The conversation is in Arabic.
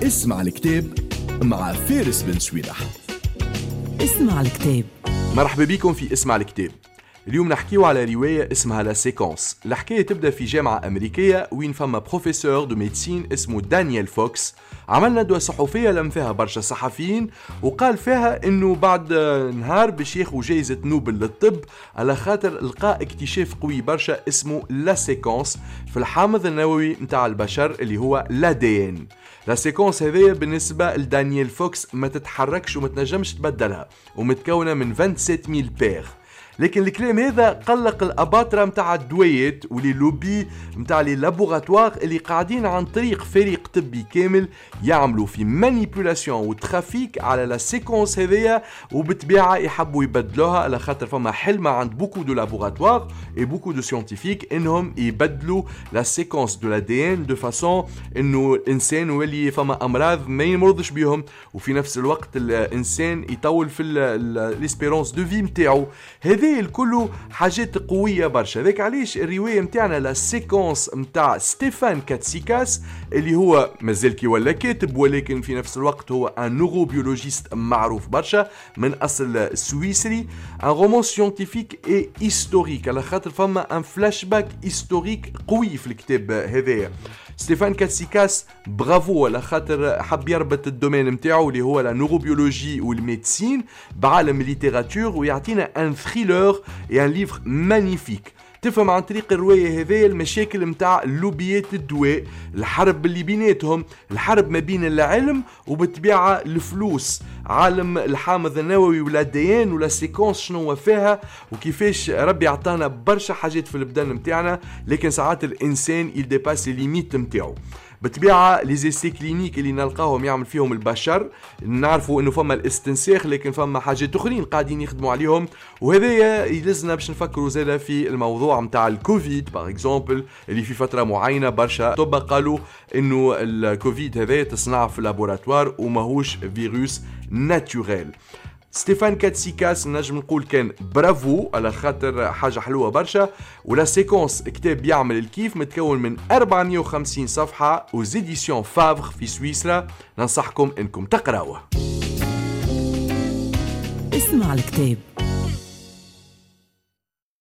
اسمع الكتاب مع فارس بن سويدح. اسمع الكتاب. مرحبا بكم في اسمع الكتاب. اليوم نحكيو على رواية اسمها لا سيكونس. الحكاية تبدأ في جامعة أمريكية وين فما بروفيسور دو ميديسين اسمه دانيال فوكس عمل ندوة صحفية لم فيها برشا صحفيين، وقال فيها انه بعد نهار باش ياخو جائزة نوبل للطب على خاطر لقى اكتشاف قوي برشا اسمه لا سيكونس في الحامض النووي متاع البشر اللي هو l'ADN. لا سيكونس هذية بالنسبة لدانيال فوكس ما تتحركش وما تنجمش تبدلها، ومتكونة من 27000 بير. لكن الكلام هذا قلق الأباطرة متاع الدويات ولي لوبي متاع لي لابوراتوار اللي قاعدين عن طريق فريق طبي كامل يعملوا في مانيبولاسيون وترافيك على لا سيكونس هذية، وبالطبيعة يحبوا يبدلوها على خاطر فما حلمة عند بوكو دو لابوراتوار اي بوكو دو سيونتيفيك انهم يبدلوا لا سيكونس دو l'ADN دو فاسون انه الانسان يولي فما امراض ما يمرضش بيهم، وفي نفس الوقت الانسان يطول في الاسبيرونس دو في متاعو. هذه الكل حاجات قوية برشا. ذاك علاش الرواية متاعنا لا سيكونس متاع ستيفان كاتسيكاس اللي هو مازال كي ولا كاتب، ولكن في نفس الوقت هو ان نوروبيولوجيست معروف برشا من اصل سويسري. ان رومان سيونتيفيك اي هيستوريك على خاطر فما ان فلاش باك هيستوريك قوي في الكتاب هذايا. ستيفان كاتسيكاس برافو على خاطر حب يربط الدومين متاعو اللي هو لا نوروبيولوجي والميديسين بعالم الليتيراتور ويعطينا ان ثريلر اي ان ليفر مانيفيك. تفهم عن طريق الرواية هذه المشاكل متاع لوبيات الدواء، الحرب اللي بيناتهم، الحرب ما بين العلم وبالطبيعة الفلوس، عالم الحامض النووي ولا ديان ولا سيكونس شنو فيها، وكيفاش ربي عطانا برشا حاجات في البدن متاعنا لكن ساعات الإنسان يديباس الليميت متاعو. بالطبيعة لي زيسي كلينيك اللي نلقاهم يعمل فيهم البشر نعرفوا انه فما الاستنساخ، لكن فما حاجات اخرين قاعدين يخدموا عليهم، وهذا يلزنا باش نفكروا زادا في الموضوع متاع الكوفيد باغ اكزومبل اللي في فترة معينة برشا طب قالوا انه الكوفيد هذا تصنع في اللابوراتوار وماهوش فيروس ناتوريل. ستيفان كاتسيكاس نجم نقول كان برافو على خاطر حاجة حلوة برشا، ولا سيكونس كتاب يعمل الكيف متكون من 450 صفحة وزيديسيون فافغ في سويسرا. ننصحكم انكم تقراوه. اسمع الكتاب.